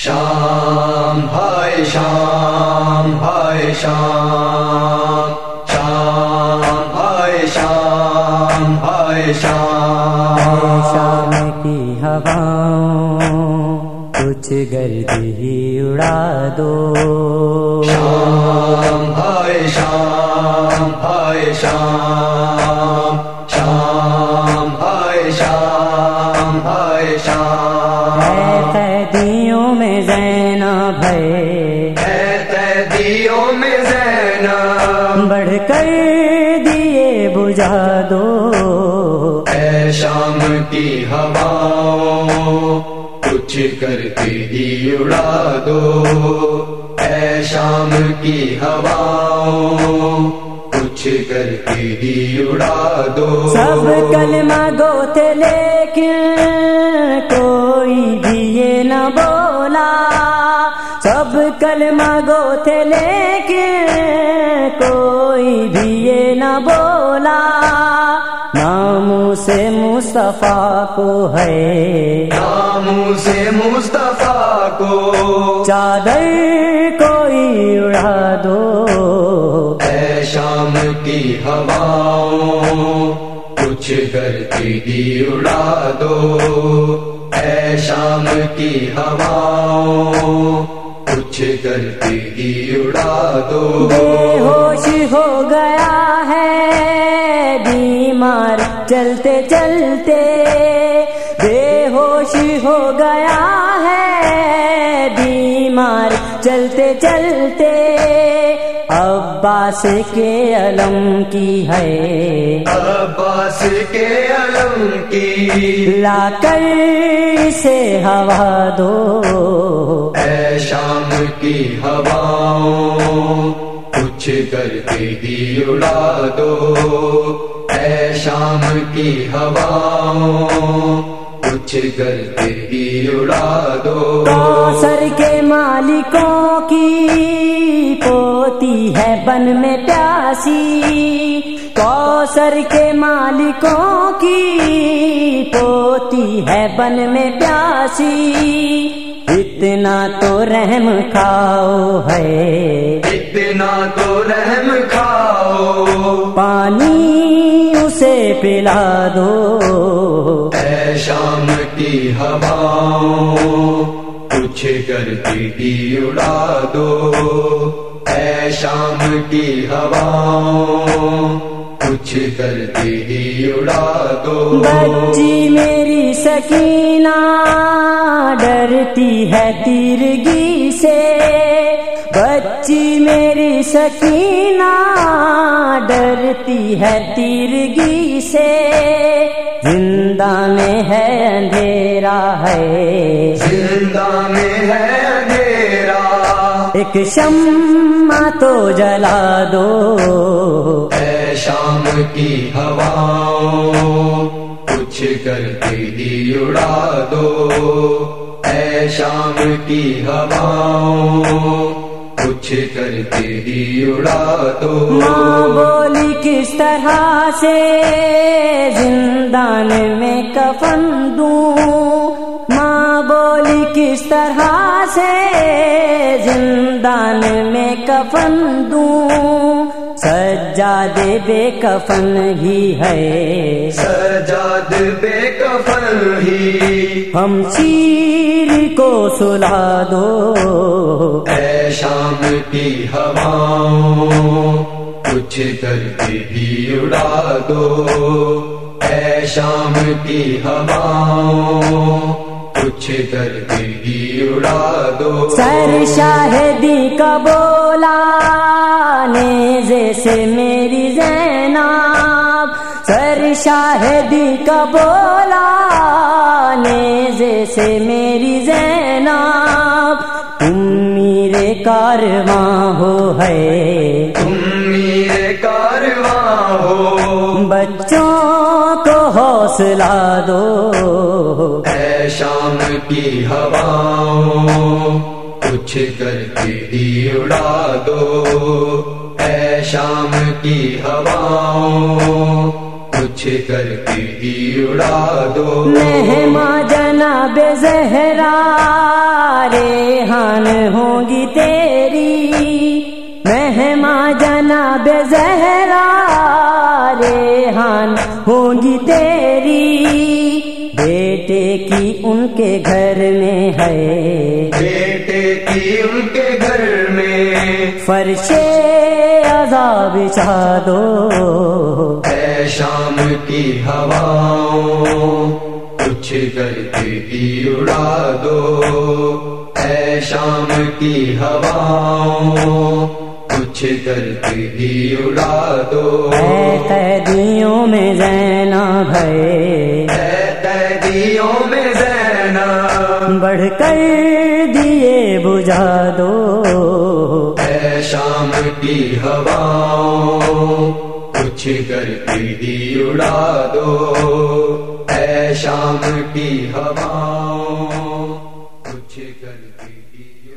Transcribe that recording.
شام ہائے شام ہائے شام، شام ہائے شام ہائے شام، شام کی ہواؤں کچھ گردی ہی اڑا دو، شام ہائے شام ہائے شام، شام ہائے شام ہائے شام، اے قیدیوں میں زینب ہے، اے قیدیوں میں زینب، بڑھ کر دیے بجھا دو، اے شام کی ہواؤں کچھ کرتے ہی اڑا دو، اے شام کی ہواؤں کچھ کرتے ہی اڑا دو، سب کلمہ گو تھے لیکن کوئی بھی یہ نہ بولا، سب کلمہ گو تھے لیکن کوئی بھی یہ نہ بولا، ناموں سے مصطفیٰ کو ہے، ناموں سے مصطفیٰ کو چادر کوئی اڑا دو، اے شام کی ہواؤں کچھ کرتے ہی اڑا دو، اے شام کی ہواؤں کچھ کرتے ہی اڑا دو، بے ہوش ہو گیا ہے بیمار چلتے چلتے، بے ہوش ہو گیا ہے بیمار چلتے چلتے، عباس کے علم کی ہے، عباس کے علم کی لا کر اسے ہوا دو، اے شام کی ہواؤں کچھ کرتے ہی اڑا دو، اے شام کی ہواؤں کچھ کرتے ہی اڑا دو، کوثر کے مالکوں کی پوتی ہے بن میں پیاسی، کوثر کے مالکوں کی پوتی ہے بن میں پیاسی، اتنا تو رحم کھاؤ ہے، اتنا تو رحم کھاؤ، پانی اسے پلا دو، اے شام کی ہواؤں کچھ کرتے ہی اڑا دو، اے شام کی ہواؤں کچھ کرتے ہی اڑا دو، بچی میری سکینہ ڈرتی ہے تیرگی سے، بچی میری سکینہ ڈرتی ہے تیرگی سے، زندہ میں ہے اندھیرا ہے، زندہ میں ہے اندھیرا، ایک شمع تو جلا دو، اے شام کی ہواؤں کچھ کرتے ہی اڑا دو، اے شام کی ہواؤں کچھ کرتے ہی اڑا دو، ماں بولی کس طرح سے زندان میں کفن دوں، ماں بولی کس طرح سے زندان میں کفن دوں، سجاد بے کفن ہی ہے، سجاد بے کفن ہی، ہم شیر کو سلا دو، اے شام کی ہواؤں کچھ کرتے ہی اڑا دو، اے شام کی ہواؤں کچھ کرتے ہی اڑا دو، سر شاہدی کا بولا نیزے سے میری زینب، سر شاہدی کا بولا نیزے سے میری زینب، تم میرے کارواں ہو ہے، تم میرے کارواں ہو، بچوں کو حوصلہ دو، اے شام کی ہواؤں کچھ کرتے ہی اڑا دو، اے شام کی ہواؤں کچھ کرتے ہی اڑا دو، مہماں جناب زہرا رے ریحان ہوں گی تیری مہما جناب زہرا ریحان ہوں گی تیری بیٹے کی ان کے گھر میں ہے بیٹے کی ان کے گھر میں فرش عذاب بچھا دو اے شام کی ہواؤں کچھ کر کے بھی اڑا دو اے شام کی ہواؤں کچھ کر کے بھی اڑا دو اے قیدیوں میں زینب ہے اے قیدیوں میں زینب بڑھ کر دیے بجھا دو اے شام کی ہواؤں کچھ کر کے بھی اڑا دو اے شام کی ہواؤں کچھ کر کے بھی